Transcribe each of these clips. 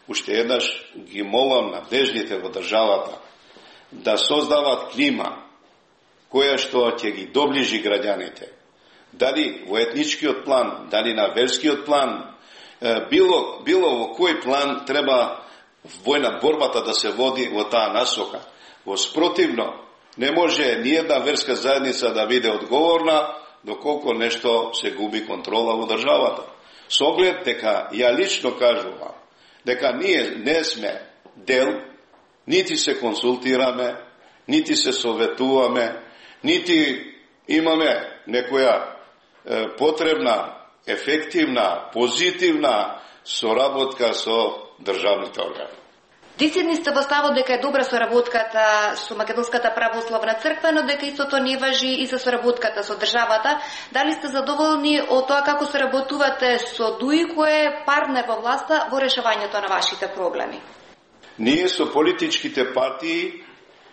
уште еднаш ги молам надежните во државата да создават клима која што ќе ги доближи граѓаните. Дали во етничкиот план, дали на верскиот план, било во кој план треба војна борбата да се води во таа насока. Во спротивно, не може ниједна верска заедница да биде одговорна доколку нешто се губи контрола во државата. Со оглед дека ја лично кажувам дека ние не сме дел, нити се консултираме, нити се советуваме, нити имаме некоја потребна, ефективна, позитивна соработка со државните органи. Десетни сте во ставот дека е добра соработката со Македонската православна црква, но дека истото не важи и за соработката со државата. Дали сте задоволни од тоа како соработувате со ДУИ, кој е партнер во власта во решавањето на вашите проблеми? Ние со политичките партии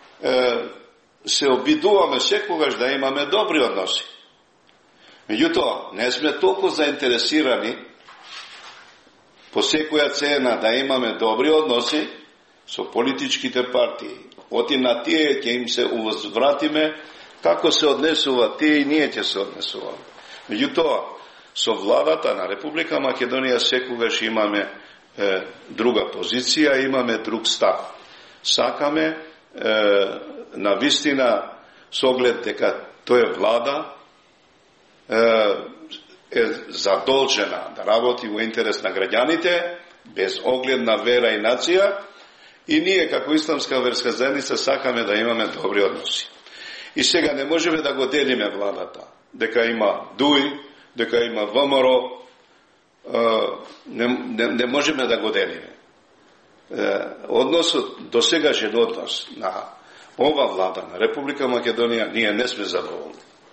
се обидуваме секогаш да имаме добри односи. Меѓутоа, не сме толку заинтересирани по секоја цена да имаме добри односи со политичките партии. Оти на тие ќе им се увозвратиме како се однесува тие и ние ќе се однесуваме. Меѓутоа, со владата на Република Македонија секогаш имаме друга позиција, имаме друг став. Сакаме на вистина со оглед дека тоа е влада е задолжена да работи во интерес на граѓаните, без оглед на вера и нација, и ние како исламска верска заедница сакаме да имаме добри односи. И сега не можеме да го делиме владата, дека има ДУИ, дека има ВМРО, не можеме да го делиме. Односот, досегашен однос на ова влада на Република Македонија, ние не сме задоволни.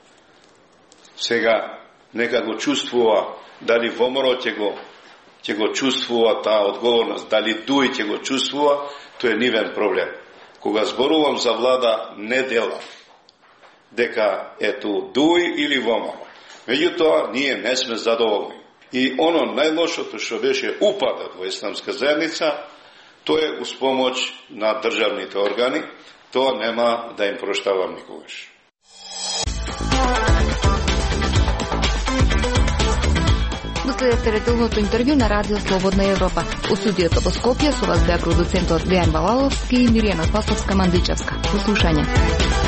Сега нека го чувствува, дали ВМРО ќе го чувствува таа одговорност, дали ДУИ ќе го чувствува, тоа е нивен проблем. Кога зборувам за влада, не делам дека ето ДУИ или ВМРО. Меѓутоа, ние не сме задоволни. И оно најлошото што беше упадот во исламска заедница, тоа е уз помоќ на државните органи, тоа нема да им проштавам никогаш. Следете редовното интервју на Радио Слободна Европа. У студиото во Скопје со вас беа продуцентот Дејан Балаловски и Миријана Спасовска-Мандичевска. До слушање.